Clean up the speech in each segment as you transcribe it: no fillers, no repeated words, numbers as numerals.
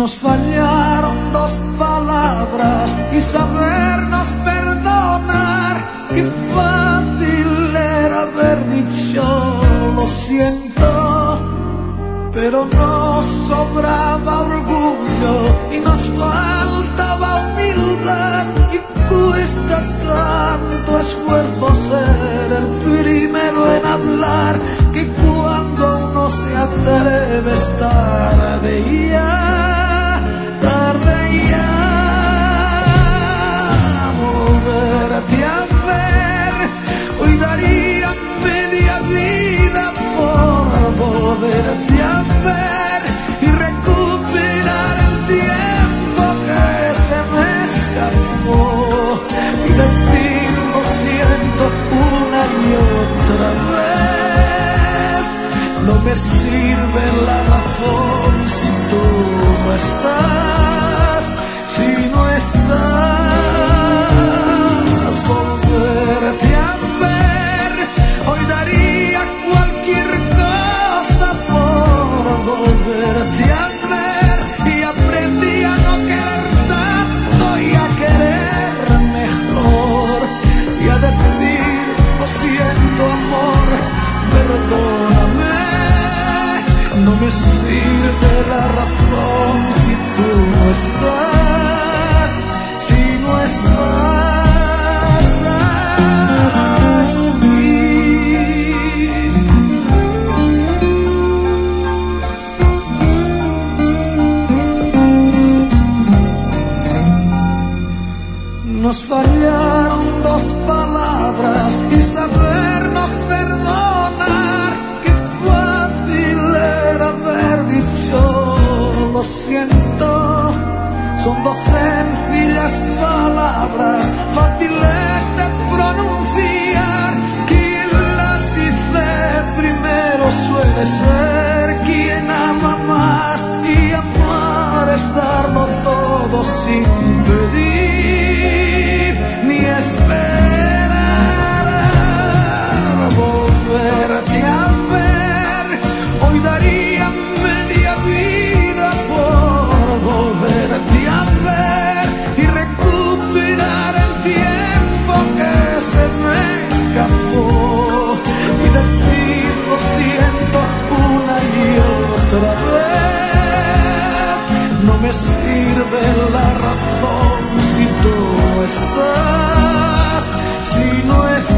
Nos fallaron dos palabras y sabernos perdonar. Qué fácil era haber dicho lo siento, pero nos sobraba orgullo y nos faltaba humildad. Y cuesta tanto esfuerzo ser el primero en hablar, que cuando uno se atreve es tarde ya. Volverte a ver, hoy daría media vida por volverte a ver y recuperar el tiempo que se me escapó y decir lo siento una y otra vez. No me sirve la razón si tú no estás, si no estás. Volverte a ver, hoy daría cualquier cosa por volverte a ver. Y aprendí a no querer tanto y a querer mejor y a decir lo siento amor, perdóname. No me sirve la razón si tú no estás, si no estás. Nos fallaron dos palabras y sabernos perdonar. Qué fácil era haber dicho lo siento. Son dos sencillas palabras, fáciles de pronunciar. Quien las dice primero suele ser quien ama más, y amar es darlo todo sin pedir ni esperar. Volverte a ver, hoy daría media vida por volverte a ver y recuperar el tiempo que se me escapó y decir lo siento una y otra vez. No me sirve la razón si tú no estás, si no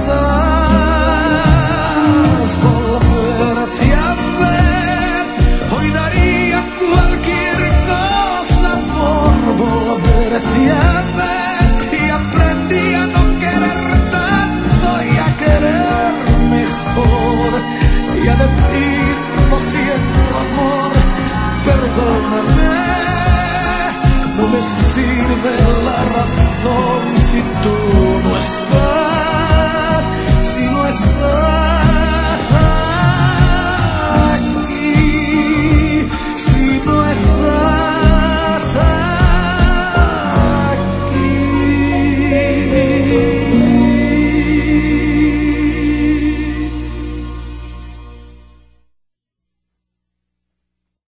estás. Volverte a ver, hoy daría cualquier cosa por volverte a ver. Y aprendí a no querer tanto y a querer mejor y a decir lo siento amor, perdóname. No me sirve la razón si tú no estás, si no estás.